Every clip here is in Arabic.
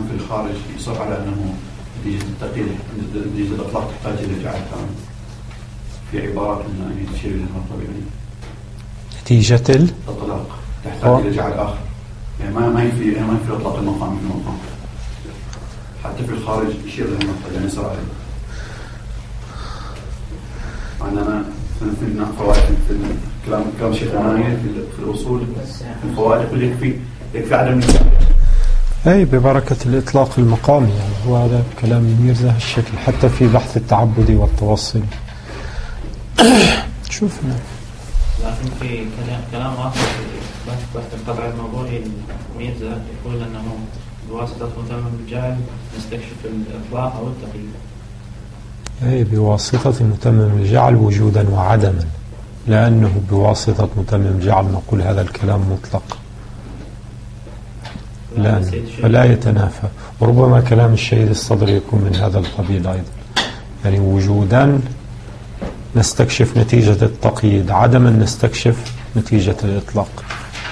في الخارج يصر على أنه نتيجة التقييد نتيجة الإطلاق تحتاج إلى جعل ثاني في عبارات يعني تشير إلى الطبيعي. نتيجة الإطلاق تحتاج إلى جعل آخر، يعني ما ينفي إطلاق المقام في المقام، حتى في الخارج يشير إلى النقطة يعني يصر عليه. عندنا في فوائد في كلام شيخ عناية في الوصول في الفوائد يقول يكفي عدم أي ببركة الإطلاق المقامي، يعني هو هذا كلام الميرزا الشكل حتى في بحث التعبد والتوصل. شوفنا لكن في كلام آخر في بحث القطع الموضوعي الميرزا يقول أنه بواسطة متمم الجعل نستكشف الإطلاق أو التقييد. أي بواسطة متمم الجعل وجودا وعدما، لأنه بواسطة متمم الجعل نقول هذا الكلام مطلق فلا يتنافى. وربما كلام الشهيد الصدر يكون من هذا القبيل أيضا، يعني وجودا نستكشف نتيجة التقييد، عدما نستكشف نتيجة الإطلاق.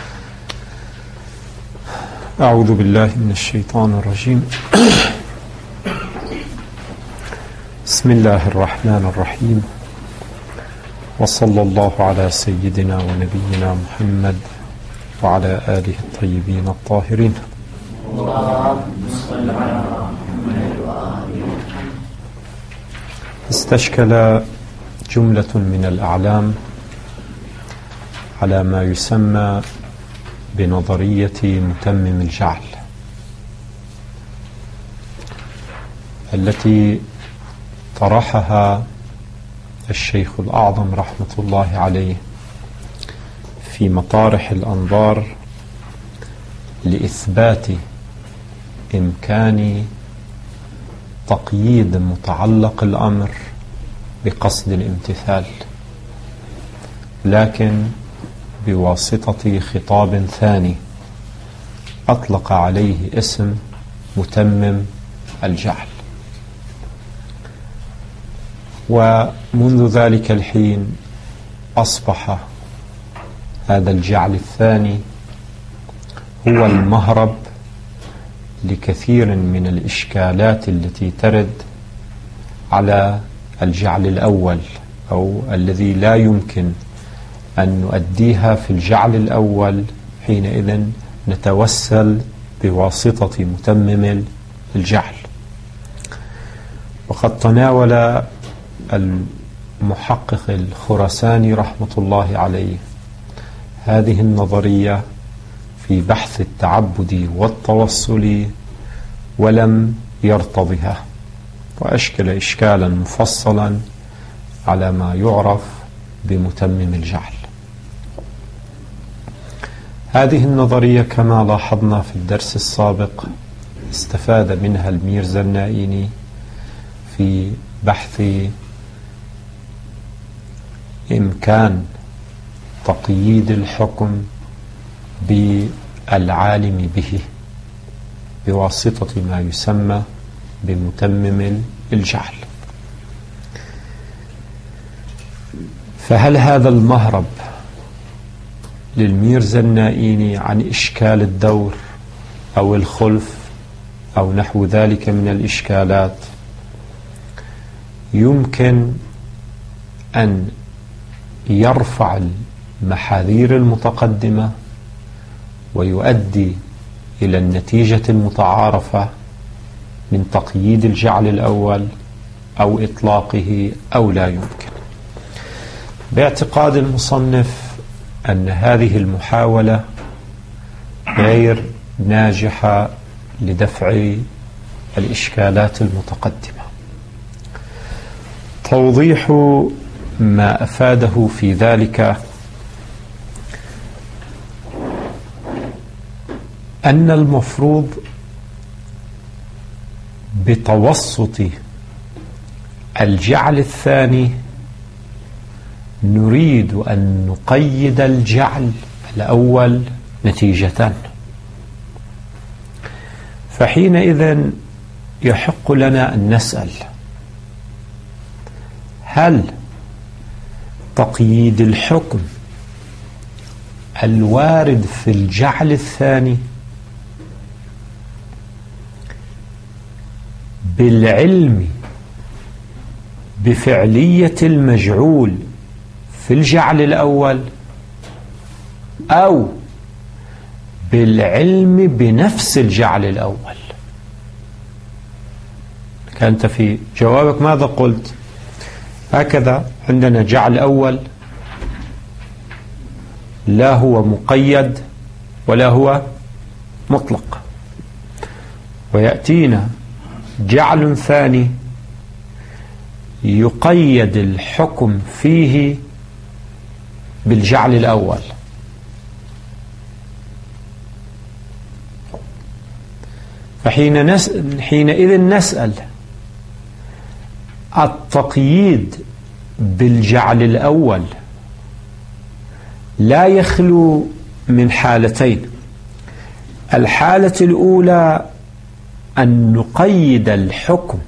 أعوذ بالله من الشيطان الرجيم. بسم الله الرحمن الرحيم، وصلى الله على سيدنا ونبينا محمد وعلى آله الطيبين الطاهرين. استشكل جملة من الأعلام على ما يسمى بنظرية متمم الجعل، التي طرحها الشيخ الأعظم رحمة الله عليه في مطارح الأنظار لإثبات إمكان تقييد متعلق الأمر بقصد الامتثال، لكن بواسطة خطاب ثاني أطلق عليه اسم متمم الجعل. ومنذ ذلك الحين أصبح هذا الجعل الثاني هو المهرب لكثير من الإشكالات التي ترد على الجعل الأول، أو الذي لا يمكن أن نؤديها في الجعل الأول. حينئذ نتوسل بواسطة متمم الجعل. وقد تناول المحقق الخراساني رحمة الله عليه هذه النظرية في بحث التعبد والتوصل ولم يرتضها، وأشكل إشكالا مفصلا على ما يعرف بمتمم الجعل. هذه النظرية كما لاحظنا في الدرس السابق استفاد منها الميرزا النائيني في بحث إمكان تقييد الحكم بالعالم به بواسطة ما يسمى بمتمم الجعل. فهل هذا المهرب للميرزا النائيني عن إشكال الدور أو الخلف أو نحو ذلك من الإشكالات يمكن أن يرفع المحاذير المتقدمة ويؤدي إلى النتيجة المتعارفة من تقييد الجعل الأول أو إطلاقه أو لا يمكن؟ باعتقاد المصنف أن هذه المحاولة غير ناجحة لدفع الإشكالات المتقدمة. توضيح ما أفاده في ذلك أن المفروض بتوسط الجعل الثاني نريد أن نقيد الجعل الأول نتيجة، فحينئذ يحق لنا أن نسأل: هل تقييد الحكم الوارد في الجعل الثاني بالعلم بفعلية المجعول في الجعل الأول، أو بالعلم بنفس الجعل الأول. كأنت في جوابك ماذا قلت؟ هكذا عندنا جعل أول لا هو مقيد ولا هو مطلق، ويأتينا جعل ثاني يقيد الحكم فيه بالجعل الأول. فحينئذ نسأل التقييد بالجعل الأول لا يخلو من حالتين. الحالة الأولى أن نقيد الحكم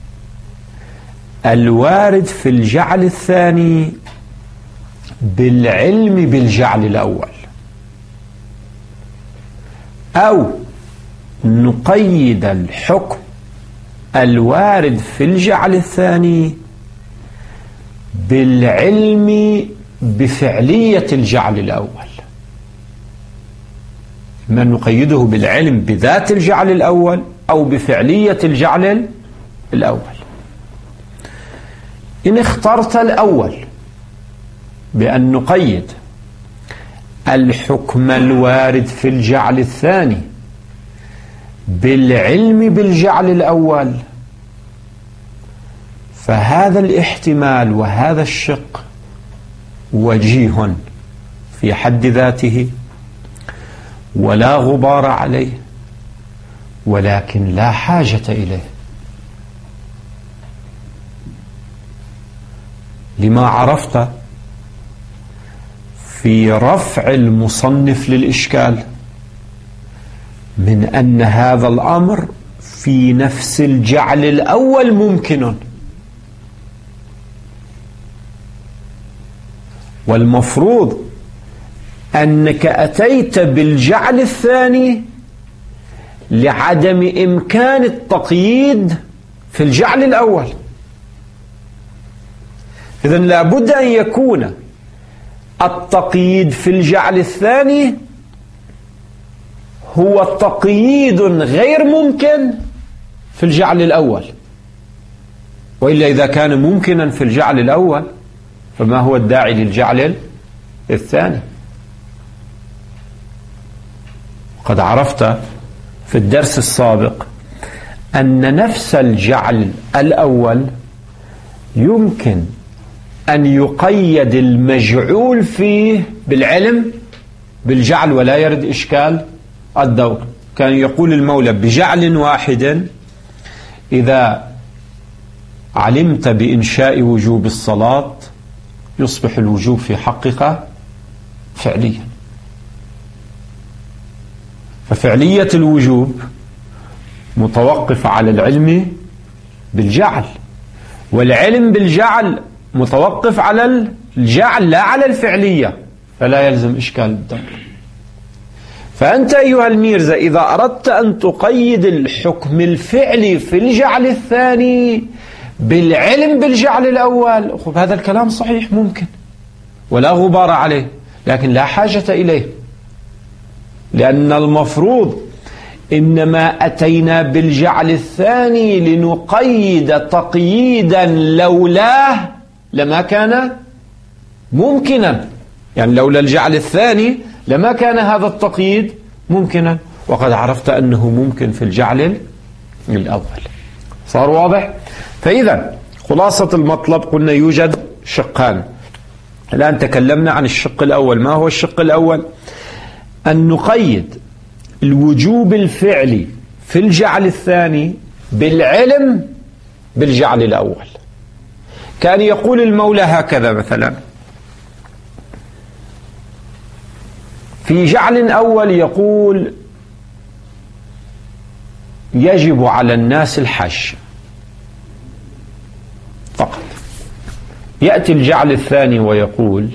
الوارد في الجعل الثاني بالعلم بالجعل الأول، أو نقيد الحكم الوارد في الجعل الثاني بالعلم بفعلية الجعل الأول. ما نقيده بالعلم بذات الجعل الأول أو بفعلية الجعل الأول. إن اخترت الأول بأن نقيد الحكم الوارد في الجعل الثاني بالعلم بالجعل الأول، فهذا الاحتمال وهذا الشق وجيه في حد ذاته ولا غبار عليه، ولكن لا حاجة إليه، لما عرفت في رفع المصنف للإشكال من أن هذا الأمر في نفس الجعل الأول ممكن، والمفروض أنك أتيت بالجعل الثاني لعدم إمكان التقييد في الجعل الأول. إذن لابد أن يكون التقييد في الجعل الثاني هو تقييد غير ممكن في الجعل الأول، وإلا إذا كان ممكنا في الجعل الأول فما هو الداعي للجعل الثاني؟ قد عرفت في الدرس السابق أن نفس الجعل الأول يمكن أن يقيد المجعول فيه بالعلم بالجعل ولا يرد إشكال الدور. كان يقول المولى بجعل واحد إذا علمت بإنشاء وجوب الصلاة يصبح الوجوب في حقك فعليا. ففعلية الوجوب متوقفة على العلم بالجعل، والعلم بالجعل متوقف على الجعل لا على الفعلية، فلا يلزم إشكال الدور. فأنت أيها الميرزا إذا أردت أن تقيد الحكم الفعلي في الجعل الثاني بالعلم بالجعل الأول، هذا الكلام صحيح ممكن ولا غبار عليه، لكن لا حاجة إليه، لأن المفروض إنما أتينا بالجعل الثاني لنقيد تقييدا لولاه لما كان ممكنا، يعني لولا الجعل الثاني لما كان هذا التقييد ممكنا، وقد عرفت أنه ممكن في الجعل الأول. صار واضح؟ فإذا خلاصة المطلب قلنا يوجد شقان. الآن تكلمنا عن الشق الأول. ما هو الشق الأول؟ أن نقيد الوجوب الفعلي في الجعل الثاني بالعلم بالجعل الأول. كان يقول المولى هكذا مثلا في جعل أول، يقول يجب على الناس الحج فقط. يأتي الجعل الثاني ويقول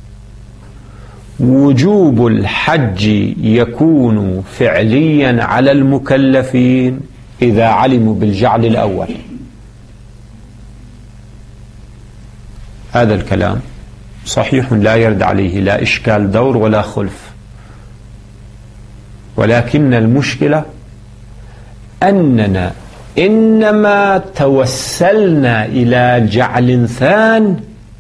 وجوب الحج يكون فعليا على المكلفين إذا علموا بالجعل الأول. هذا الكلام صحيح لا يرد عليه لا إشكال دور ولا خلف، ولكن المشكلة أننا إنما توسلنا إلى جعل ثان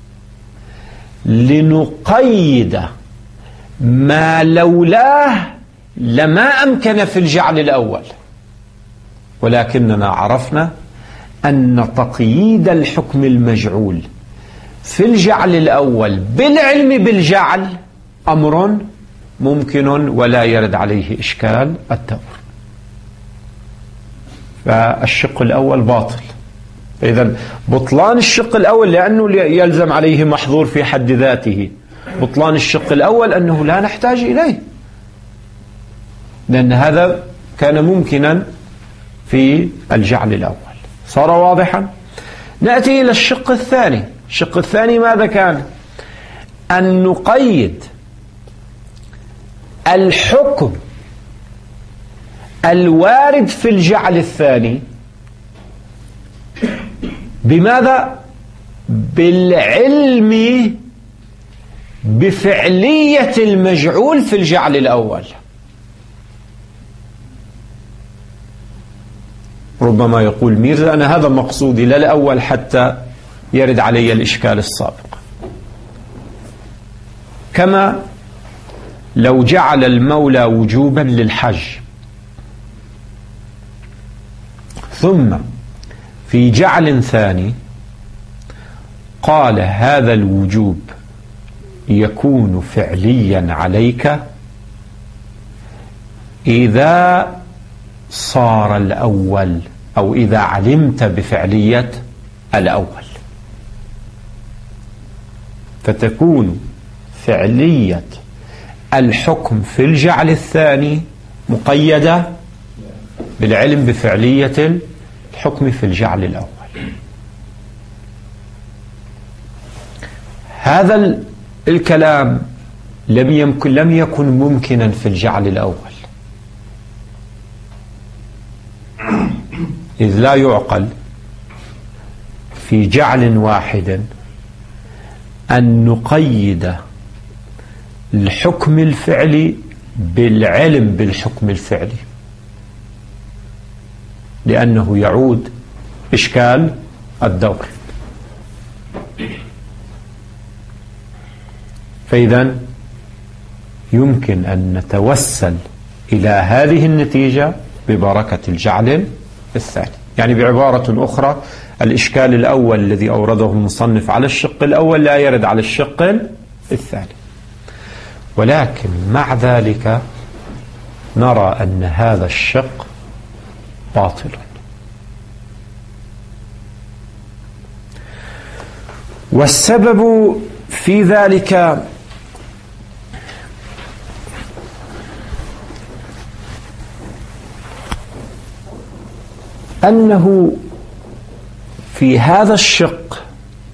لنقيد ما لولاه لما أمكن في الجعل الأول، ولكننا عرفنا أن تقييد الحكم المجعول في الجعل الأول بالعلم بالجعل أمر ممكن ولا يرد عليه إشكال الدور. فالشق الأول باطل. إذن بطلان الشق الأول لأنه يلزم عليه محظور في حد ذاته، بطلان الشق الأول أنه لا نحتاج إليه لأن هذا كان ممكنا في الجعل الأول. صار واضحا؟ نأتي إلى الشق الثاني. الشق الثاني ماذا كان؟ أن نقيد الحكم الوارد في الجعل الثاني بماذا؟ بالعلم بفعلية المجعول في الجعل الأول. ربما يقول ميرزا أنا هذا مقصودي لا الأول حتى يرد علي الإشكال السابق، كما لو جعل المولى وجوبا للحج ثم في جعل ثاني قال هذا الوجوب يكون فعليا عليك إذا صار الأول أو إذا علمت بفعلية الأول، فتكون فعلية الحكم في الجعل الثاني مقيدة بالعلم بفعلية الحكم في الجعل الأول. هذا الكلام لم يكن ممكنا في الجعل الأول، إذ لا يعقل في جعل واحد أن نقيد الحكم الفعلي بالعلم بالحكم الفعلي، لأنه يعود إشكال الدور. فإذا يمكن أن نتوسل إلى هذه النتيجة ببركة الجعل الثاني. يعني بعبارة أخرى الإشكال الأول الذي أورده المصنف على الشق الأول لا يرد على الشق الثاني، ولكن مع ذلك نرى أن هذا الشق باطل. والسبب في ذلك أنه في هذا الشق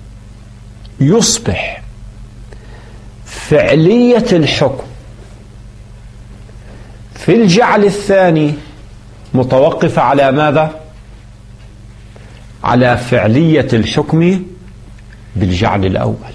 يصبح فعلية الحكم في الجعل الثاني متوقفة على ماذا؟ على فعلية الحكم بالجعل الأول،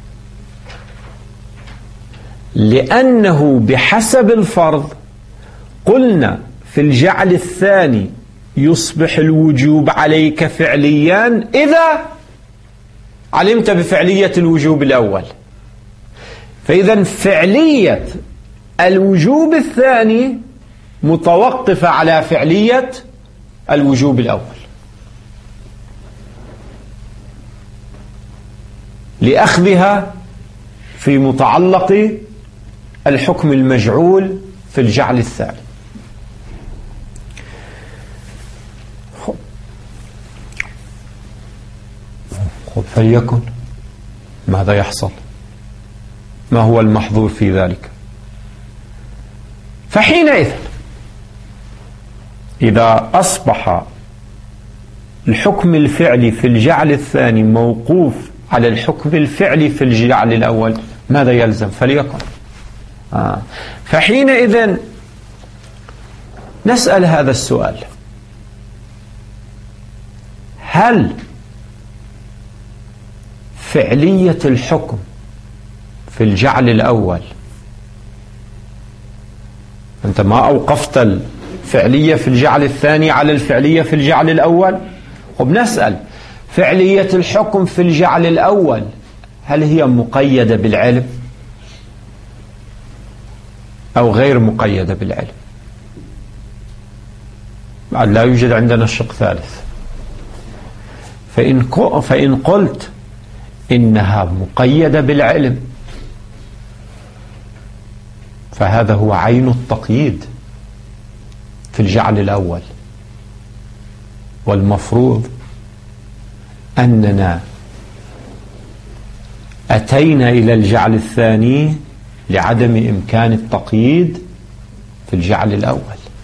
لأنه بحسب الفرض قلنا في الجعل الثاني يصبح الوجوب عليك فعليا إذا علمت بفعلية الوجوب الأول. فإذا فعلية الوجوب الثاني متوقفة على فعلية الوجوب الأول، لأخذها في متعلق الحكم المجعول في الجعل الثاني. فليكن ماذا يحصل؟ ما هو المحظور في ذلك؟ فحينئذ إذا أصبح الحكم الفعلي في الجعل الثاني موقوف على الحكم الفعلي في الجعل الأول ماذا يلزم؟ فليكن فحينئذ نسأل هذا السؤال: هل فعلية الحكم في الجعل الأول، أنت ما أوقفت الفعلية في الجعل الثاني على الفعلية في الجعل الأول، وبنسأل فعلية الحكم في الجعل الأول هل هي مقيدة بالعلم أو غير مقيدة بالعلم؟ لا يوجد عندنا شق ثالث. فإن قلت إنها مقيدة بالعلم فهذا هو عين التقييد في الجعل الأول، والمفروض أننا أتينا إلى الجعل الثاني لعدم إمكان التقييد في الجعل الأول.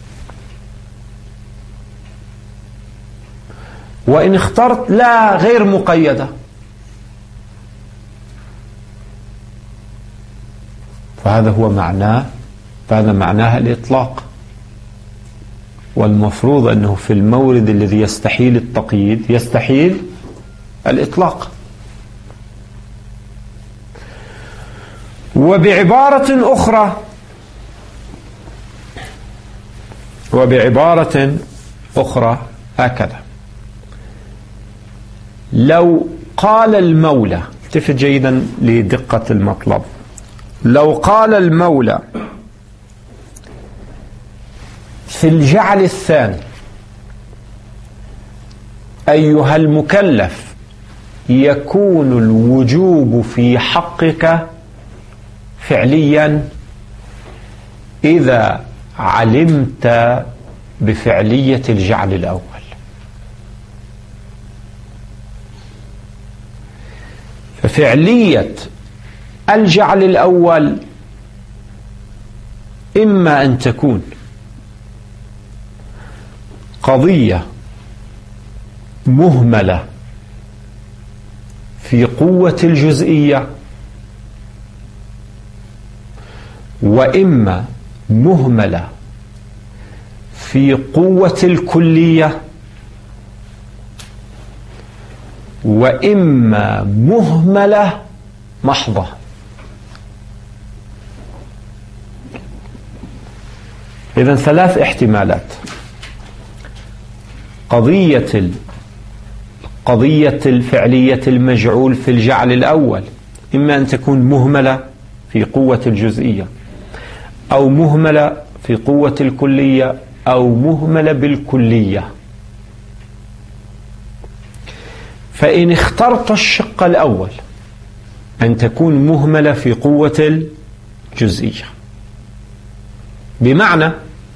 وإن اخترت لا غير مقيدة فهذا هو معناه، فهذا معناها الإطلاق. والمفروض أنه في المورد الذي يستحيل التقييد يستحيل الإطلاق. وبعبارة أخرى هكذا: لو قال المولى، التفت جيدا لدقة المطلب، لو قال المولى في الجعل الثاني: أيها المكلف يكون الوجوب في حقك فعليا إذا علمت بفعلية الجعل الأول. ففعلية الجعل الأول إما أن تكون قضية مهملة في قوة الجزئية، وإما مهملة في قوة الكلية، وإما مهملة محضة. إذن ثلاث احتمالات: قضية الفعلية المجعول في الجعل الأول إما أن تكون مهملة في قوة الجزئية، أو مهملة في قوة الكلية، أو مهملة بالكلية. فإن اخترت الشق الأول أن تكون مهملة في قوة الجزئية، بمعنى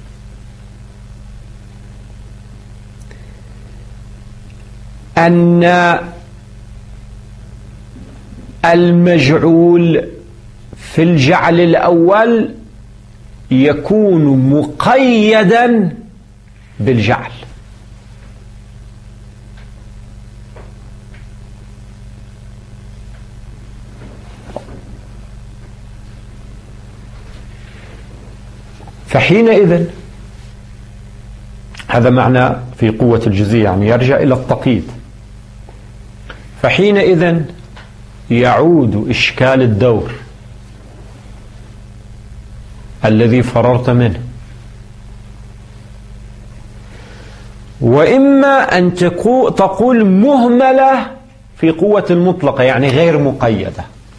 أن المجعول في الجعل الأول يكون مقيدا بالجعل، فحينئذ هذا معنى في قوة الجزئية، يعني يرجع إلى التقييد. فحينئذ يعود إشكال الدور الذي فررت منه. وإما أن تقول مهملة في قوة المطلقة، يعني غير مقيدة.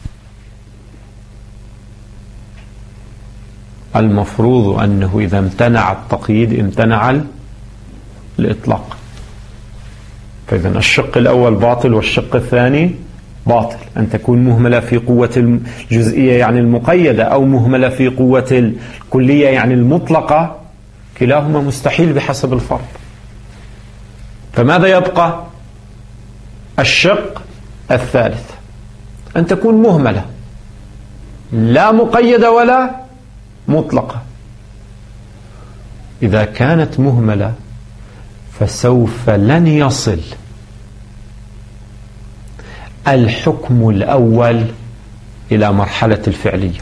المفروض أنه إذا امتنع التقييد امتنع الإطلاق. فإذا الشق الأول باطل والشق الثاني باطل، أن تكون مهملة في قوة الجزئية يعني المقيدة، أو مهملة في قوة الكلية يعني المطلقة، كلاهما مستحيل بحسب الفرض. فماذا يبقى؟ الشق الثالث أن تكون مهملة لا مقيدة ولا مطلقة. إذا كانت مهملة فسوف لن يصل الحكم الأول إلى مرحلة الفعلية.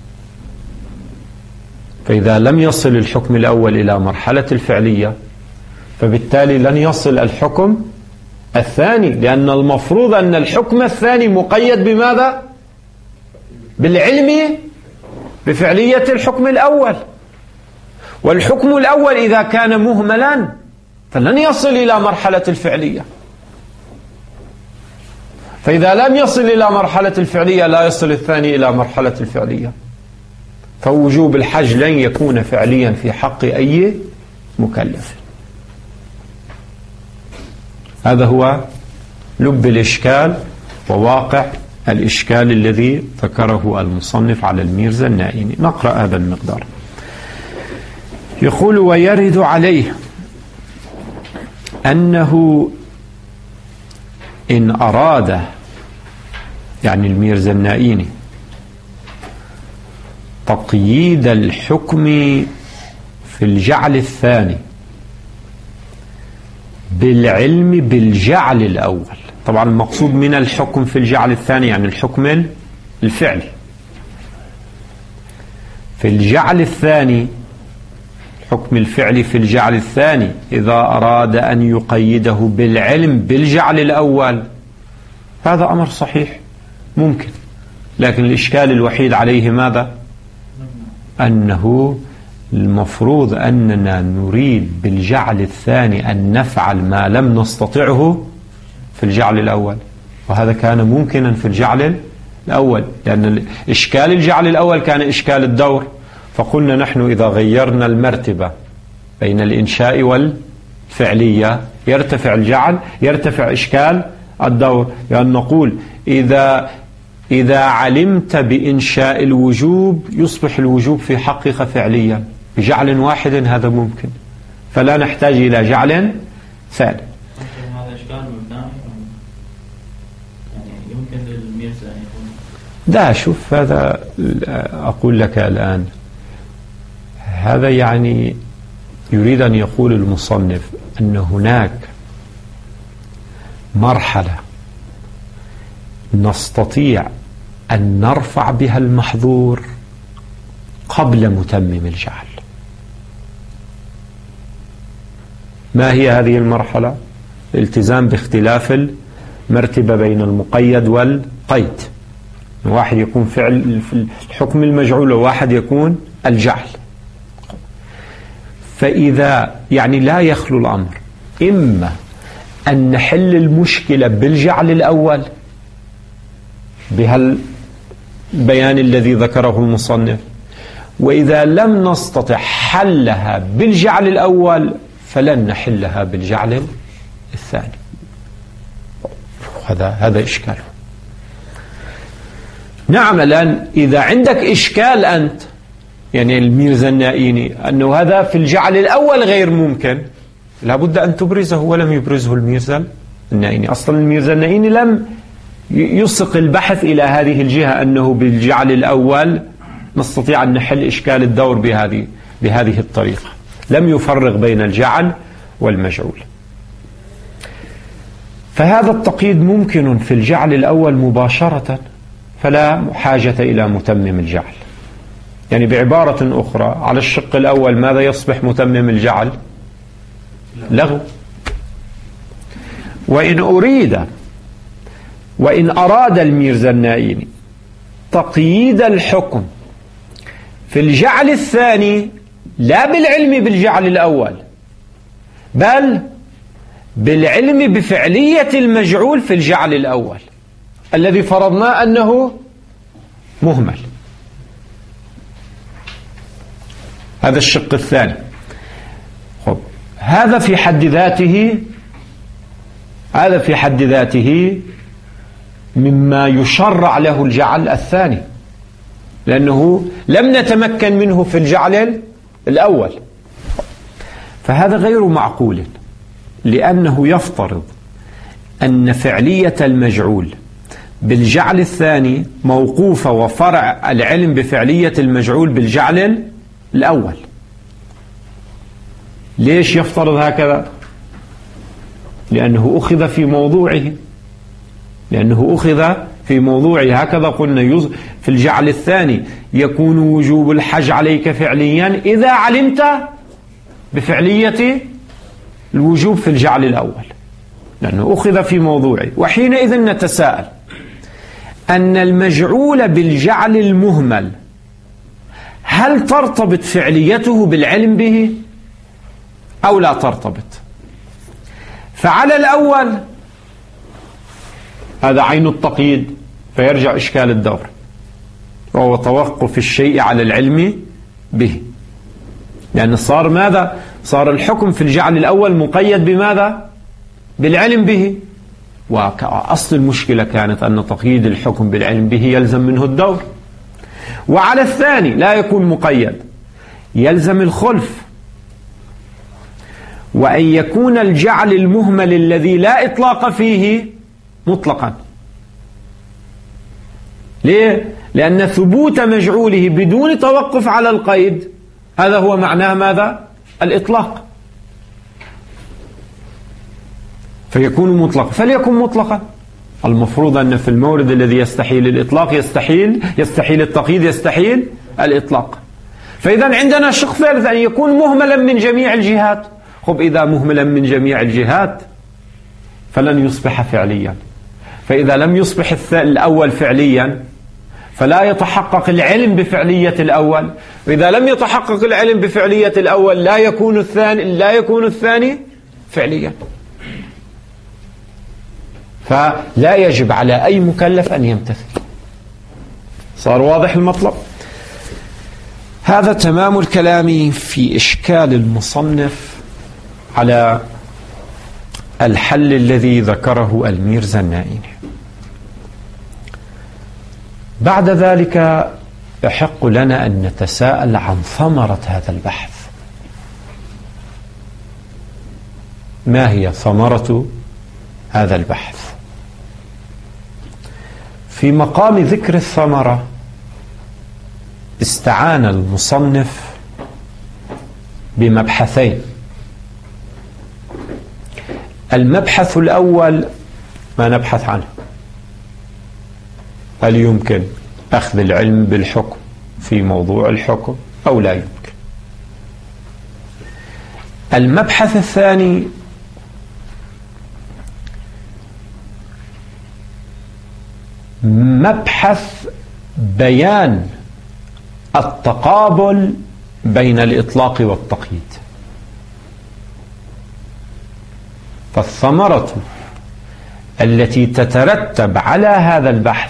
فإذا لم يصل الحكم الأول إلى مرحلة الفعلية فبالتالي لن يصل الحكم الثاني، لأن المفروض أن الحكم الثاني مقيد بماذا؟ بالعلم بفعلية الحكم الأول، والحكم الأول إذا كان مهملا فلن يصل إلى مرحلة الفعلية، فإذا لم يصل إلى مرحلة الفعلية لا يصل الثاني إلى مرحلة الفعلية، فوجوب الحج لن يكون فعليا في حق أي مكلف. هذا هو لب الإشكال وواقع الإشكال الذي ذكره المصنف على الميرزا النائيني. نقرأ هذا المقدار. يقول: ويرد عليه أنه إن أراد، يعني الميرزا النائيني، تقييد الحكم في الجعل الثاني بالعلم بالجعل الأول، طبعا المقصود من الحكم في الجعل الثاني يعني الحكم الفعلي. في الجعل الثاني، الحكم الفعلي في الجعل الثاني، إذا أراد أن يقيده بالعلم بالجعل الأول هذا أمر صحيح ممكن، لكن الإشكال الوحيد عليه ماذا؟ أنه المفروض أننا نريد بالجعل الثاني أن نفعل ما لم نستطعه في الجعل الأول، وهذا كان ممكنا في الجعل الأول، لأن إشكال الجعل الأول كان إشكال الدور، فقلنا نحن إذا غيرنا المرتبة بين الإنشاء والفعلية يرتفع الجعل، يرتفع إشكال الدور، لأن نقول إذا علمت بإنشاء الوجوب يصبح الوجوب في حقك فعليا، بجعل واحد هذا ممكن، فلا نحتاج إلى جعل ثاني. هذا إشكال مبنى يعني يمكن للميرزا أن يكون. لا، شوف، هذا أقول لك الآن، هذا يعني يريد أن يقول المصنف أن هناك مرحلة نستطيع أن نرفع بها المحظور قبل متمم الجعل. ما هي هذه المرحلة؟ الالتزام باختلاف المرتبة بين المقيد والقيد، واحد يكون فعل في الحكم المجعول وواحد يكون الجعل. فإذا يعني لا يخلو الأمر إما أن نحل المشكلة بالجعل الأول بهالبيان الذي ذكره المصنف، وإذا لم نستطع حلها بالجعل الأول فلن نحلها بالجعل الثاني. هذا إشكال. نعم، الآن إذا عندك إشكال أنت، يعني الميرزا النائيني، أنه هذا في الجعل الأول غير ممكن، لابد أن تبرزه، ولم يبرزه الميرزا النائيني. أصلا الميرزا النائيني لم يسق البحث إلى هذه الجهة أنه بالجعل الأول نستطيع أن نحل إشكال الدور بهذه الطريقة، لم يفرق بين الجعل والمجعول. فهذا التقييد ممكن في الجعل الأول مباشرة، فلا حاجة إلى متمم الجعل. يعني بعبارة أخرى، على الشق الأول ماذا يصبح متمم الجعل؟ لغو. وإن أراد الميرزا النائيني تقييد الحكم في الجعل الثاني لا بالعلم بالجعل الأول، بل بالعلم بفعلية المجعول في الجعل الأول الذي فرضنا أنه مهمل، هذا الشق الثاني. هذا في حد ذاته مما يشرع له الجعل الثاني، لأنه لم نتمكن منه في الجعل الأول. فهذا غير معقول، لأنه يفترض أن فعلية المجعول بالجعل الثاني موقوفة وفرع العلم بفعلية المجعول بالجعل الأول. ليش يفترض هكذا؟ لأنه أخذ في موضوعه، هكذا قلنا في الجعل الثاني يكون وجوب الحج عليك فعليا إذا علمت بفعلية الوجوب في الجعل الأول لأنه أخذ في موضوعه. وحينئذ نتساءل أن المجعول بالجعل المهمل هل ترتبط فعليته بالعلم به أو لا ترتبط؟ فعلى الأول هذا عين التقييد فيرجع إشكال الدور، وهو توقف الشيء على العلم به، لأن صار ماذا؟ صار الحكم في الجعل الأول مقيد بماذا؟ بالعلم به. وأصل المشكلة كانت أن تقييد الحكم بالعلم به يلزم منه الدور. وعلى الثاني لا يكون مقيد، يلزم الخلف، وأن يكون الجعل المهمل الذي لا إطلاق فيه مطلقا. ليه؟ لأن ثبوت مجعوله بدون توقف على القيد هذا هو معناه ماذا؟ الإطلاق. فيكون مطلقا، فليكن مطلقا. المفروض أن في المورد الذي يستحيل الإطلاق يستحيل التقييد، يستحيل الإطلاق. فإذا عندنا شق ثالث أن يكون مهملا من جميع الجهات. خب إذا مهملا من جميع الجهات فلن يصبح فعليا، فإذا لم يصبح الأول فعليا فلا يتحقق العلم بفعلية الأول، وإذا لم يتحقق العلم بفعلية الأول لا يكون الثاني فعليا. فلا يجب على أي مكلف أن يمتثل. صار واضح المطلب؟ هذا تمام الكلام في إشكال المصنف على الحل الذي ذكره الميرزا النائيني. بعد ذلك يحق لنا أن نتساءل عن ثمرة هذا البحث. ما هي ثمرة هذا البحث؟ في مقام ذكر الثمرة استعان المصنف بمبحثين. المبحث الأول ما نبحث عنه، هل يمكن أخذ العلم بالحكم في موضوع الحكم أو لا يمكن. المبحث الثاني مبحث بيان التقابل بين الإطلاق والتقييد. فالثمرة التي تترتب على هذا البحث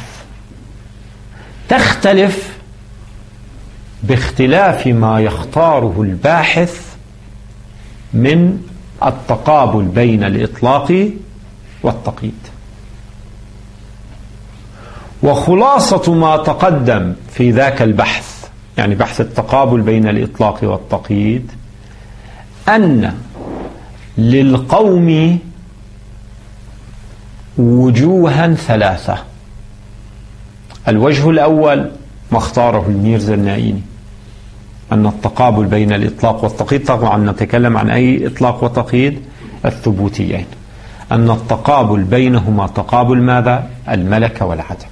تختلف باختلاف ما يختاره الباحث من التقابل بين الإطلاق والتقييد. وخلاصة ما تقدم في ذاك البحث، يعني بحث التقابل بين الإطلاق والتقييد، أن للقوم وجوها ثلاثة. الوجه الأول ما اختاره الميرزا النائيني، أن التقابل بين الإطلاق والتقييد، طبعا نتكلم عن أي إطلاق وتقييد؟ الثبوتيين. أن التقابل بينهما تقابل ماذا؟ الملكة والعدم.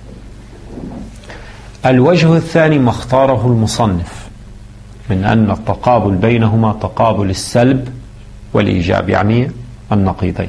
الوجه الثاني ما اختاره المصنف من أن التقابل بينهما تقابل السلب والإيجاب، يعني النقيضين.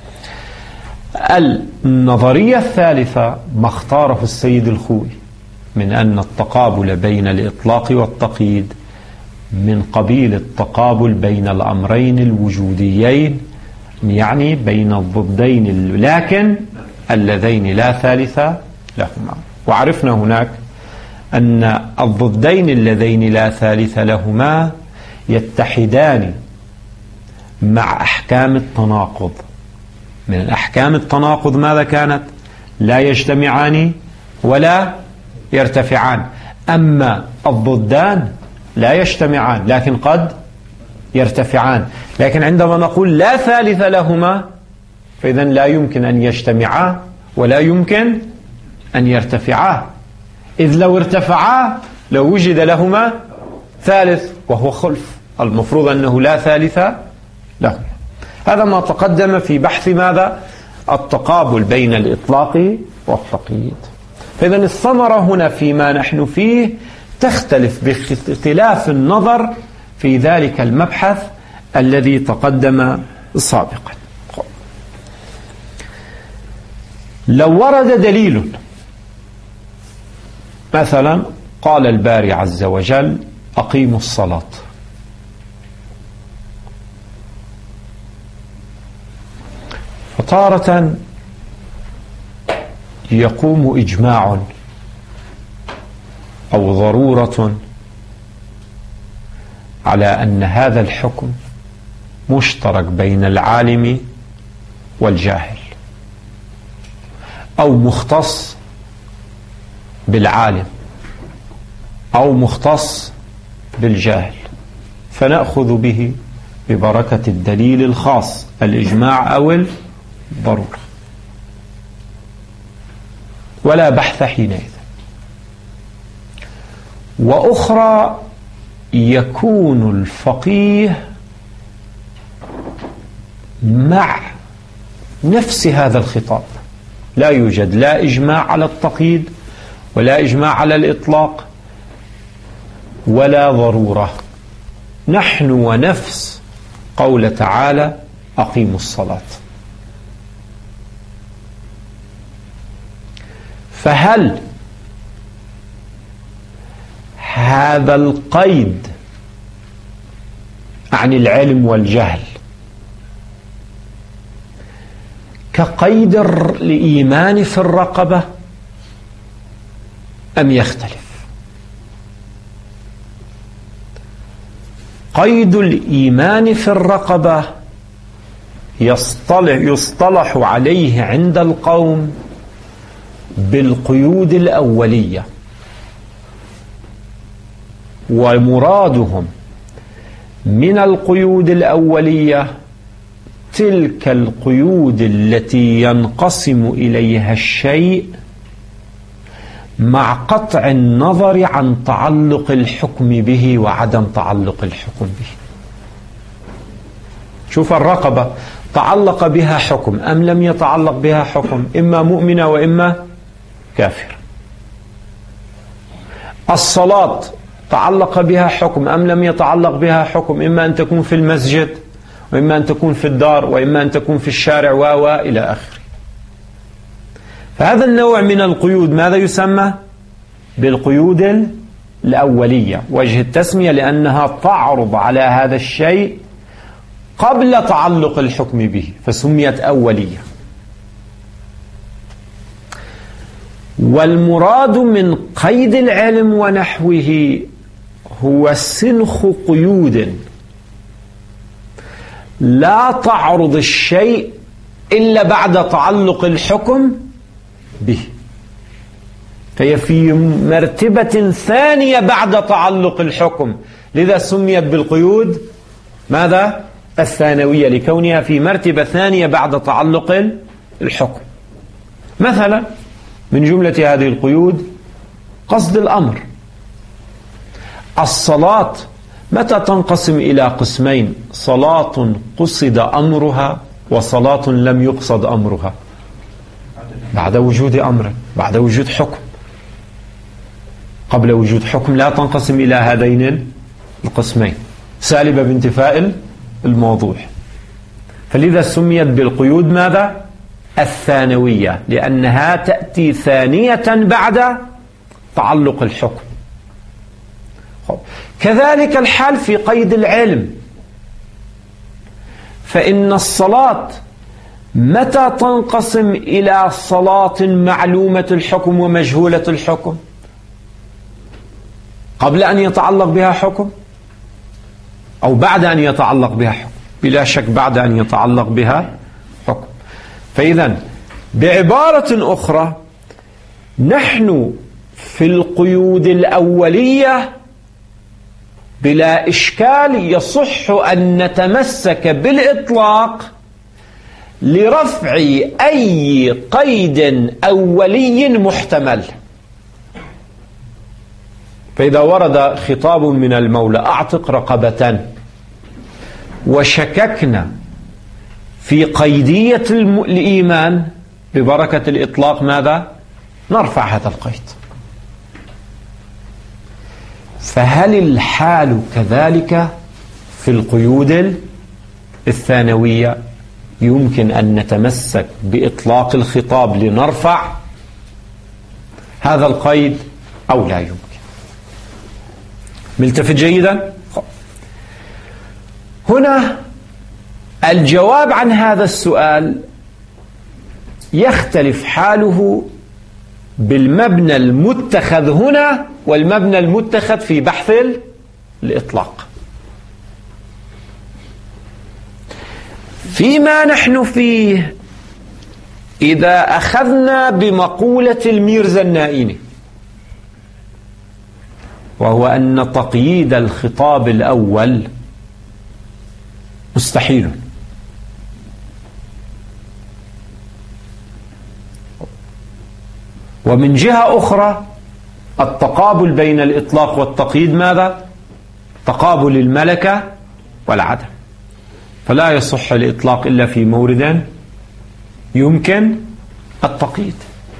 النظرية الثالثة ما اختاره السيد الخوئي من أن التقابل بين الإطلاق والتقييد من قبيل التقابل بين الأمرين الوجوديين، يعني بين الضدين لكن اللذين لا ثالث لهما. وعرفنا هناك أن الضدين اللذين لا ثالث لهما يتحدان مع أحكام التناقض. من الأحكام التناقض ماذا كانت؟ لا يجتمعان ولا يرتفعان. أما الضدان لا يجتمعان لكن قد يرتفعان. لكن عندما نقول لا ثالث لهما فإذن لا يمكن أن يجتمعا ولا يمكن أن يرتفعا، إذ لو ارتفعا لو وجد لهما ثالث وهو خلف. المفروض أنه لا ثالث لهما. هذا ما تقدم في بحث ماذا؟ التقابل بين الإطلاق والتقييد. فإذن الثمرة هنا فيما نحن فيه تختلف باختلاف النظر في ذلك المبحث الذي تقدم سابقا. لو ورد دليل مثلا قال الباري عز وجل أقيموا الصلاة، فتارة يقوم إجماع أو ضرورة على أن هذا الحكم مشترك بين العالم والجاهل، أو مختص بالعالم أو مختص بالجاهل، فنأخذ به ببركة الدليل الخاص الإجماع أو الضرورة، ولا بحث حينئذ. وأخرى يكون الفقيه مع نفس هذا الخطاب، لا يوجد لا إجماع على التقييد ولا إجماع على الإطلاق ولا ضرورة، نحن ونفس قول تعالى أقيموا الصلاة. فهل هذا القيد عن العلم والجهل كقيد الإيمان في الرقبة أم يختلف؟ قيد الإيمان في الرقبة يصطلح عليه عند القوم بالقيود الأولية، ومرادهم من القيود الأولية تلك القيود التي ينقسم إليها الشيء مع قطع النظر عن تعلق الحكم به وعدم تعلق الحكم به. شوف الرقبة تعلق بها حكم أم لم يتعلق بها حكم، إما مؤمنة وإما كافر. الصلاة تعلق بها حكم أم لم يتعلق بها حكم، إما أن تكون في المسجد وإما أن تكون في الدار وإما أن تكون في الشارع وإلى آخره. فهذا النوع من القيود ماذا يسمى؟ بالقيود الأولية. وجه التسمية لأنها تعرض على هذا الشيء قبل تعلق الحكم به فسميت أولية. والمراد من قيد العلم ونحوه هو سنخ قيود لا تعرض الشيء إلا بعد تعلق الحكم به، فهي في مرتبة ثانية بعد تعلق الحكم، لذا سميت بالقيود ماذا؟ الثانوية، لكونها في مرتبة ثانية بعد تعلق الحكم. مثلا من جملة هذه القيود قصد الأمر. الصلاة متى تنقسم إلى قسمين؟ صلاة قصد أمرها وصلاة لم يقصد أمرها، بعد وجود أمر، بعد وجود حكم. قبل وجود حكم لا تنقسم إلى هذين القسمين، سالبة بانتفاء الموضوع. فلذا سميت بالقيود ماذا؟ الثانوية، لأنها تأتي ثانية بعد تعلق الحكم. كذلك الحال في قيد العلم، فإن الصلاة متى تنقسم إلى صلاة معلومة الحكم ومجهولة الحكم؟ قبل أن يتعلق بها حكم أو بعد أن يتعلق بها حكم؟ بلا شك بعد أن يتعلق بها حكم. فإذا بعبارة أخرى نحن في القيود الأولية بلا إشكال يصح أن نتمسك بالإطلاق لرفع أي قيد أولي محتمل. فإذا ورد خطاب من المولى أعتق رقبة وشككنا في قيدية الإيمان ببركة الإطلاق ماذا؟ نرفع هذا القيد. فهل الحال كذلك في القيود الثانوية يمكن أن نتمسك بإطلاق الخطاب لنرفع هذا القيد أو لا يمكن. ملتفت جيدا؟ هنا الجواب عن هذا السؤال يختلف حاله بالمبنى المتخذ هنا والمبنى المتخذ في بحث الإطلاق. فيما نحن فيه إذا أخذنا بمقولة الميرزا النائيني، وهو أن تقييد الخطاب الأول مستحيل، ومن جهة أخرى التقابل بين الإطلاق والتقييد ماذا؟ تقابل الملكة والعدم، فلا يصح الإطلاق إلا في مورد يمكن التقييد.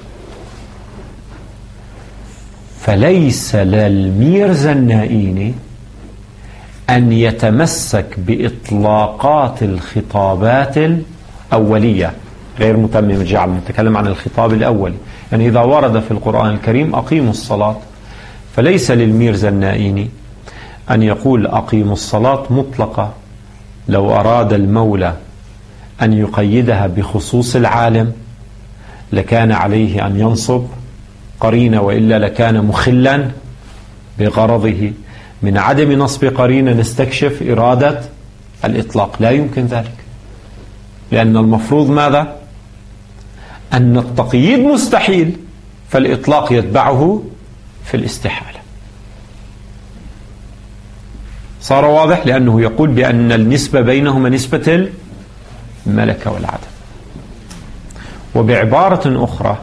فليس للميرزا النائيني أن يتمسك بإطلاقات الخطابات الأولية غير متمم الجعل، نتكلم عن الخطاب الأولي. يعني إذا ورد في القرآن الكريم أقيموا الصلاة، فليس للميرزا النائيني أن يقول أقيموا الصلاة مطلقة. لو أراد المولى أن يقيدها بخصوص العالم لكان عليه أن ينصب قرينة، وإلا لكان مخلا بغرضه. من عدم نصب قرينة نستكشف إرادة الإطلاق، لا يمكن ذلك، لأن المفروض ماذا؟ أن التقييد مستحيل، فالإطلاق يتبعه في الاستحالة. صار واضح؟ لأنه يقول بأن النسبة بينهما نسبة الملكة والعدم. وبعبارة أخرى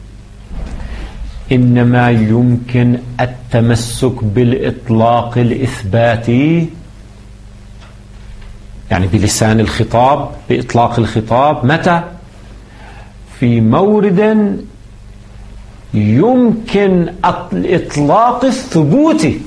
إنما يمكن التمسك بالإطلاق الإثباتي، يعني بلسان الخطاب، بإطلاق الخطاب متى؟ في مورد يمكن الإطلاق الثبوتي،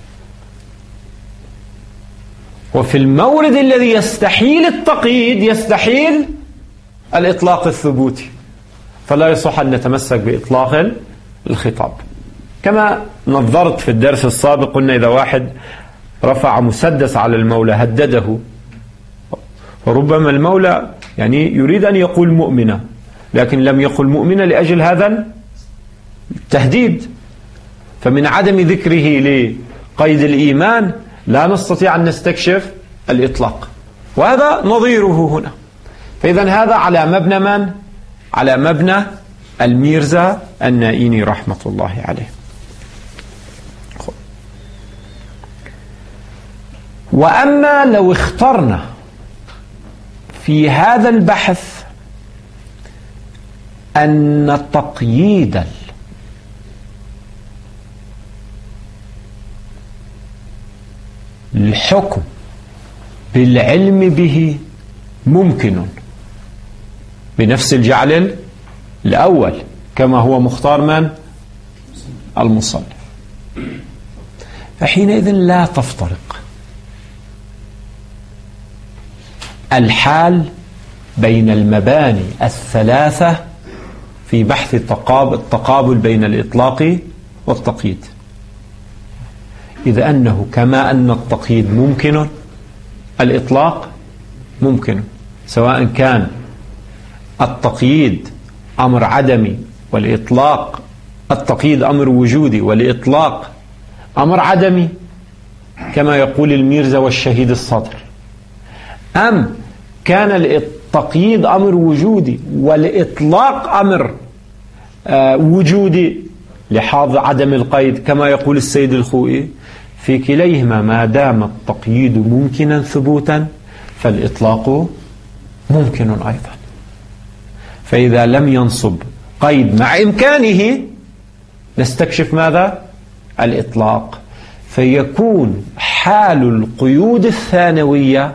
وفي المورد الذي يستحيل التقييد يستحيل الإطلاق الثبوتي، فلا يصح أن نتمسك بإطلاق الخطاب. كما نظرت في الدرس السابق، قلنا إذا واحد رفع مسدس على المولى هدده، وربما المولى يعني يريد أن يقول مؤمنة، لكن لم يقل مؤمنة لأجل هذا التهديد، فمن عدم ذكره لقيد الإيمان لا نستطيع أن نستكشف الإطلاق، وهذا نظيره هنا. فإذا هذا على مبنى من؟ على مبنى الميرزا النائيني رحمة الله عليه. وأما لو اخترنا في هذا البحث أن تقييد الحكم بالعلم به ممكن بنفس الجعل الأول كما هو مختار من؟ المصنف، فحينئذ لا تفترق الحال بين المباني الثلاثة في بحث التقابل بين الإطلاق والتقييد، إذ أنه كما أن التقييد ممكن الإطلاق ممكن، سواء كان التقييد أمر عدمي والإطلاق التقييد أمر وجودي والإطلاق أمر عدمي كما يقول الميرزا والشهيد الصدر، أم كان التقييد أمر وجودي والإطلاق أمر وجودي لحاظ عدم القيد كما يقول السيد الخوئي، في كليهما ما دام التقييد ممكنا ثبوتا فالإطلاق ممكن أيضا. فإذا لم ينصب قيد مع إمكانه نستكشف ماذا؟ الإطلاق، فيكون حال القيود الثانوية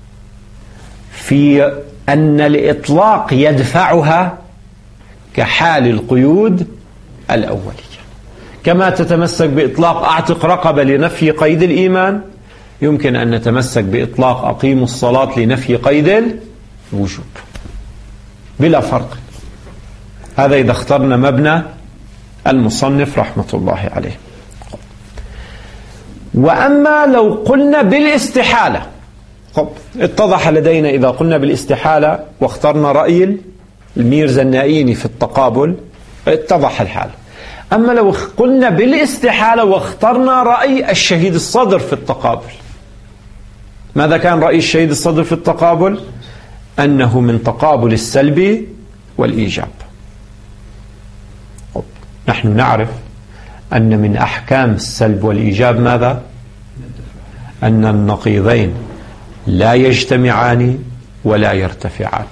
في أن الإطلاق يدفعها كحال القيود الأولية. كما تتمسك بإطلاق أعتق رقبة لنفي قيد الإيمان، يمكن أن نتمسك بإطلاق أقيموا الصلاة لنفي قيد الوجوب بلا فرق. هذا إذا اخترنا مبنى المصنف رحمة الله عليه. وأما لو قلنا بالاستحالة، اتضح لدينا إذا قلنا بالاستحالة واخترنا رأي الميرزا النائيني في التقابل اتضح الحال. أما لو قلنا بالاستحالة واخترنا رأي الشهيد الصدر في التقابل، ماذا كان رأي الشهيد الصدر في التقابل؟ أنه من تقابل السلب والإيجاب. نحن نعرف أن من أحكام السلب والإيجاب ماذا؟ أن النقيضين لا يجتمعان ولا يرتفعان.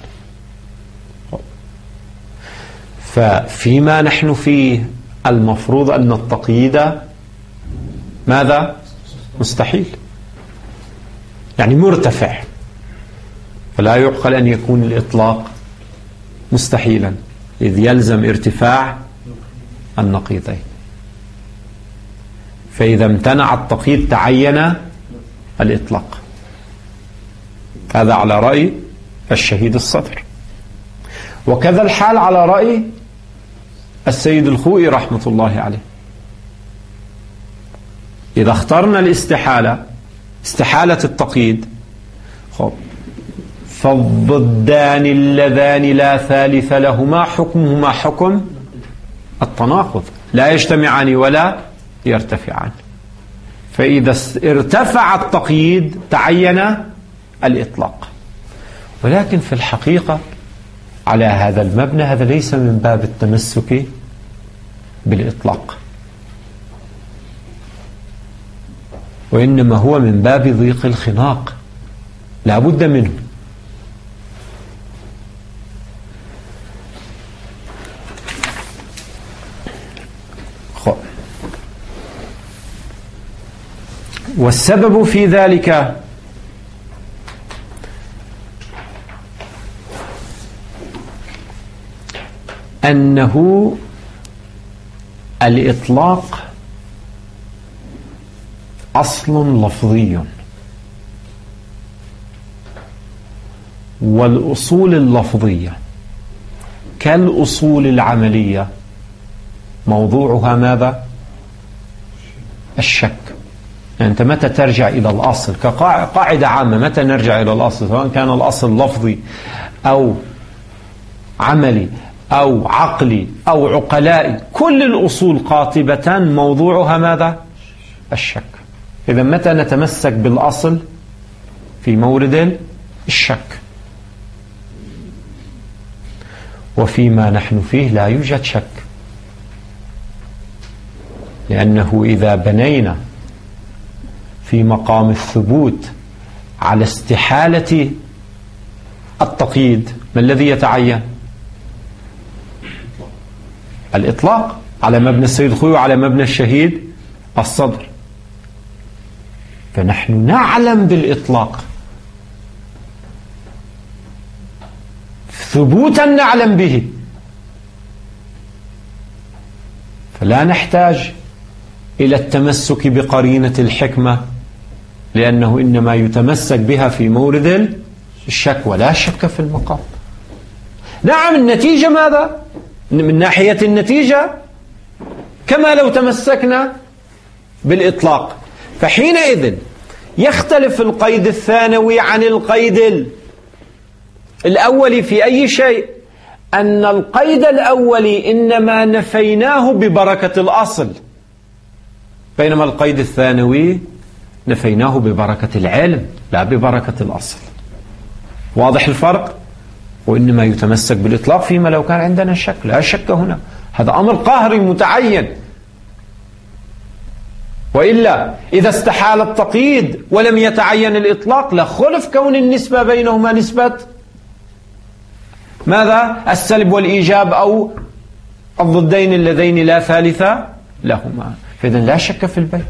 ففيما نحن فيه المفروض أن التقييد ماذا؟ مستحيل، يعني مرتفع، فلا يعقل أن يكون الإطلاق مستحيلا إذ يلزم ارتفاع النقيضين. فإذا امتنع التقييد تعين الإطلاق. هذا على رأي الشهيد الصدر. وكذا الحال على رأي السيد الخوئي رحمة الله عليه. إذا اخترنا الاستحالة، استحالة التقييد، فالضدان اللذان لا ثالث لهما حكمهما حكم التناقض، لا يجتمعان ولا يرتفعان. فإذا ارتفع التقييد تعين الإطلاق. ولكن في الحقيقة على هذا المبنى هذا ليس من باب التمسك بالإطلاق، وإنما هو من باب ضيق الخناق، لا بد منه. والسبب في ذلك أنه الإطلاق أصل لفظي، والأصول اللفظية كالأصول العملية موضوعها ماذا؟ الشك. أنت متى ترجع إلى الأصل كقاعدة عامة، متى نرجع إلى الأصل سواء كان الأصل لفظي أو عملي أو عقلي أو عقلائي، كل الأصول قاطبة موضوعها ماذا؟ الشك. إذا متى نتمسك بالأصل؟ في مورد الشك. وفيما نحن فيه لا يوجد شك، لأنه إذا بنينا في مقام الثبوت على استحالة التقييد، ما الذي يتعين؟ الإطلاق على مبنى السيد الخوئي وعلى مبنى الشهيد الصدر. فنحن نعلم بالإطلاق ثبوتا نعلم به، فلا نحتاج إلى التمسك بقرينة الحكمة، لأنه إنما يتمسك بها في مورد الشك، ولا شك في المقام. نعم، النتيجة ماذا؟ من ناحية النتيجة كما لو تمسكنا بالإطلاق، فحينئذ يختلف القيد الثانوي عن القيد الأولي في أي شيء؟ أن القيد الأولي إنما نفيناه ببركة الأصل، بينما القيد الثانوي نفيناه ببركة العلم لا ببركة الأصل. واضح الفرق؟ وإنما يتمسك بالإطلاق فيما لو كان عندنا شك، لا شك هنا، هذا أمر قهري متعين. وإلا إذا استحال التقييد ولم يتعين الإطلاق لخلف كون النسبة بينهما نسبة ماذا؟ السلب والإيجاب أو الضدين اللذين لا ثالث لهما. فإذن لا شك في البيع،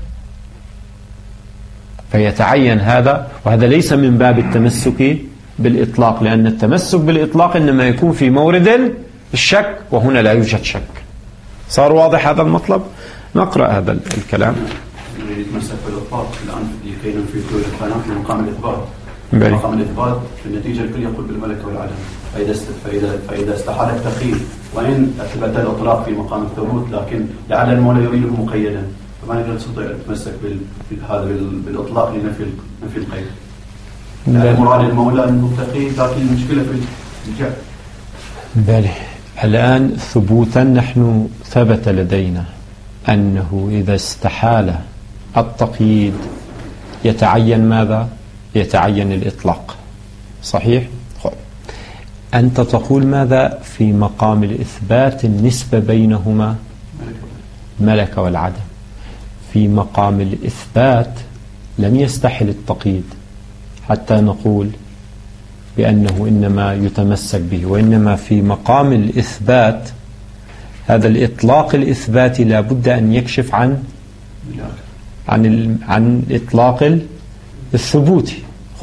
فيتعين هذا. وهذا ليس من باب التمسك بالإطلاق، لأن التمسك بالإطلاق إنما يكون في مورد الشك، وهنا لا يوجد شك. صار واضح هذا المطلب؟ نقرأ هذا الكلام. يريد يتمسك بالإطلاق الآن لكي ننفي كل الكلام في مقام الإثبات. بلي. مقام الإثبات في النتيجة الكل يقول بالملكة والعدم. فإذا استحال التقييد وإن أثبت الإطلاق في مقام الثبوت لكن لعل المولى يريده مقيدا فما نقدر نتمسك بالإطلاق لنفي القيد. يعني مراد المولى أنه التقييد لكن المشكلة في الجهل. بلى الآن ثبوتا نحن ثبت لدينا أنه إذا استحال التقييد يتعين ماذا؟ يتعين الإطلاق. صحيح؟ أنت تقول ماذا في مقام الإثبات النسبة بينهما ملكة والعدم. في مقام الإثبات لم يستحل التقييد حتى نقول بأنه إنما يتمسك به، وإنما في مقام الإثبات هذا الإطلاق الإثباتي لا بد أن يكشف عن الإطلاق الثبوتي.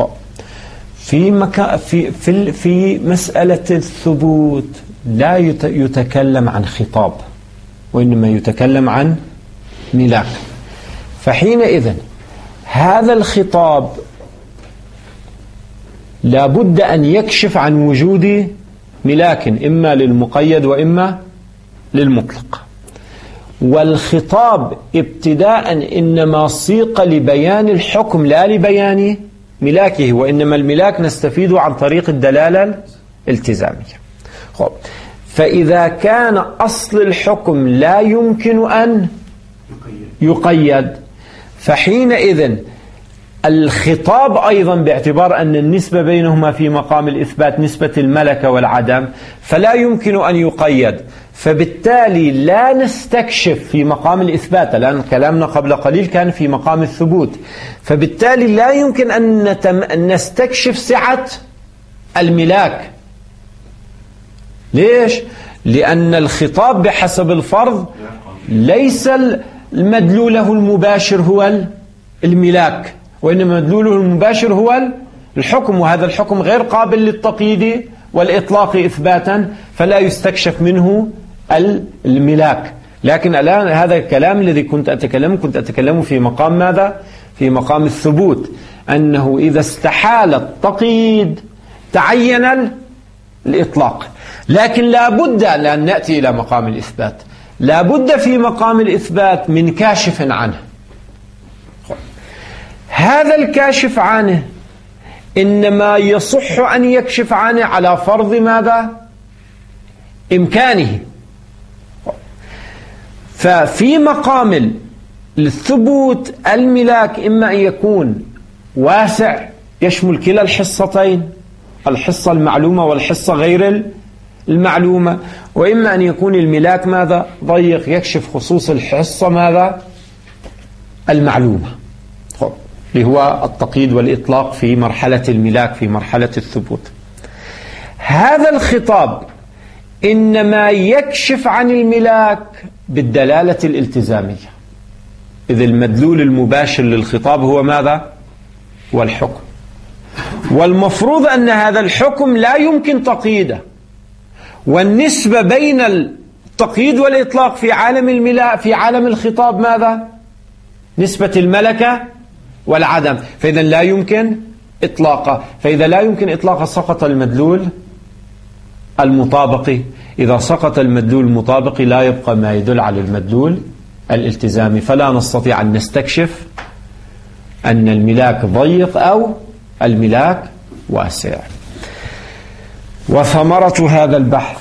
في مسألة الثبوت لا يتكلم عن خطاب وإنما يتكلم عن ملاك. فحينئذ هذا الخطاب لا بد أن يكشف عن وجود ملاك إما للمقيد وإما للمطلق. والخطاب ابتداء إنما سيق لبيان الحكم لا لبيان ملاكه، وإنما الملاك نستفيد عن طريق الدلالة الالتزامية. فإذا كان أصل الحكم لا يمكن أن يقيد فحينئذ الخطاب أيضا باعتبار أن النسبة بينهما في مقام الإثبات نسبة الملكة والعدم فلا يمكن أن يقيد، فبالتالي لا نستكشف في مقام الإثبات. الآن كلامنا قبل قليل كان في مقام الثبوت، فبالتالي لا يمكن أن نستكشف سعة الملاك. ليش؟ لأن الخطاب بحسب الفرض ليس المدلوله المباشر هو الملاك، وإنما مدلوله المباشر هو الحكم، وهذا الحكم غير قابل للتقييد والإطلاق إثباتا فلا يستكشف منه الملاك. لكن الآن هذا الكلام الذي كنت أتكلم في مقام ماذا؟ في مقام الثبوت، أنه إذا استحال التقييد تعين الإطلاق. لكن لا بد لأن نأتي إلى مقام الإثبات، لا بد في مقام الإثبات من كاشف عنه. هذا الكاشف عنه إنما يصح أن يكشف عنه على فرض ماذا؟ إمكانه. ففي مقام الثبوت الملاك إما أن يكون واسع يشمل كلا الحصتين، الحصة المعلومة والحصة غير المعلومة، وإما أن يكون الملاك ماذا؟ ضيق يكشف خصوص الحصة ماذا؟ المعلومة، اللي هو التقييد والإطلاق في مرحلة الملاك في مرحلة الثبوت. هذا الخطاب إنما يكشف عن الملاك بالدلالة الالتزامية، إذ المدلول المباشر للخطاب هو ماذا؟ هو الحكم، والمفروض أن هذا الحكم لا يمكن تقييده، والنسبة بين التقييد والإطلاق في عالم الملاك في عالم الخطاب ماذا؟ نسبة الملكة والعدم، فإذا لا يمكن إطلاقه. فإذا لا يمكن إطلاقه سقط المدلول المطابقي. إذا سقط المدلول المطابقي لا يبقى ما يدل على المدلول الالتزامي، فلا نستطيع أن نستكشف أن الملاك ضيق أو الملاك واسع. وثمرة هذا البحث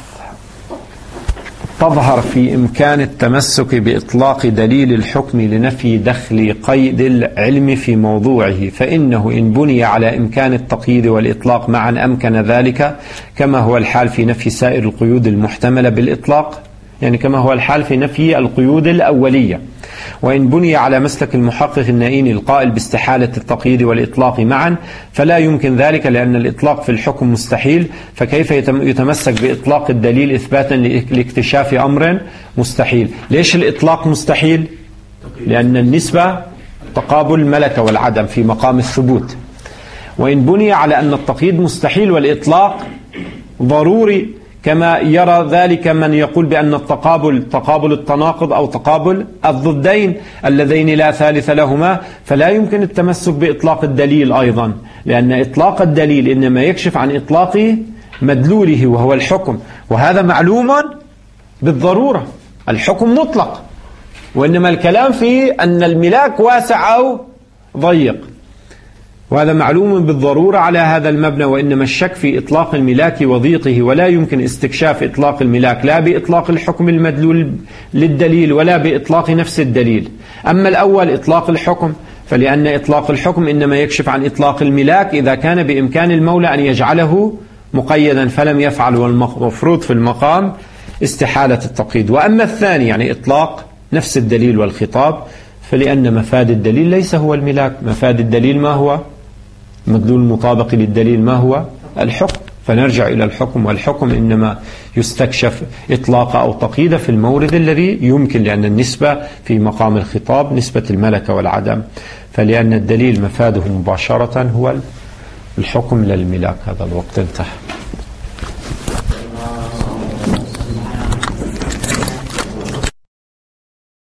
تظهر في إمكان التمسك بإطلاق دليل الحكم لنفي دخل قيد العلم في موضوعه، فإنه إن بني على إمكان التقييد والإطلاق معا أمكن ذلك، كما هو الحال في نفي سائر القيود المحتملة بالإطلاق، يعني كما هو الحال في نفي القيود الأولية. وإن بني على مسلك المحقق النائين القائل باستحالة التقييد والإطلاق معا فلا يمكن ذلك، لأن الإطلاق في الحكم مستحيل، فكيف يتمسك بإطلاق الدليل إثباتا لاكتشاف أمر مستحيل؟ ليش الإطلاق مستحيل؟ لأن النسبة تقابل الملكة والعدم في مقام الثبوت. وإن بني على أن التقييد مستحيل والإطلاق ضروري، كما يرى ذلك من يقول بأن التقابل تقابل التناقض أو تقابل الضدين اللذين لا ثالث لهما، فلا يمكن التمسك بإطلاق الدليل أيضا، لأن إطلاق الدليل إنما يكشف عن إطلاق مدلوله وهو الحكم، وهذا معلوم بالضرورة. الحكم مطلق، وإنما الكلام في أن الملاك واسع أو ضيق، وهذا معلوم بالضرورة على هذا المبنى. وإنما الشك في إطلاق الملاك وضيقه، ولا يمكن استكشاف إطلاق الملاك لا بإطلاق الحكم المدلول للدليل ولا بإطلاق نفس الدليل. أما الأول إطلاق الحكم، فلأن إطلاق الحكم إنما يكشف عن إطلاق الملاك إذا كان بإمكان المولى أن يجعله مقيدا فلم يفعل، والمفروض في المقام استحالة التقييد. وأما الثاني يعني إطلاق نفس الدليل والخطاب، فلأن مفاد الدليل ليس هو الملاك، مفاد الدليل ما هو؟ مدلول مطابق للدليل ما هو؟ الحكم. فنرجع إلى الحكم، والحكم إنما يستكشف إطلاق أو تقييد في المورد الذي يمكن، لأن النسبة في مقام الخطاب نسبة الملكة والعدم، فلأن الدليل مفاده مباشرة هو الحكم للملاك. هذا الوقت انتهى.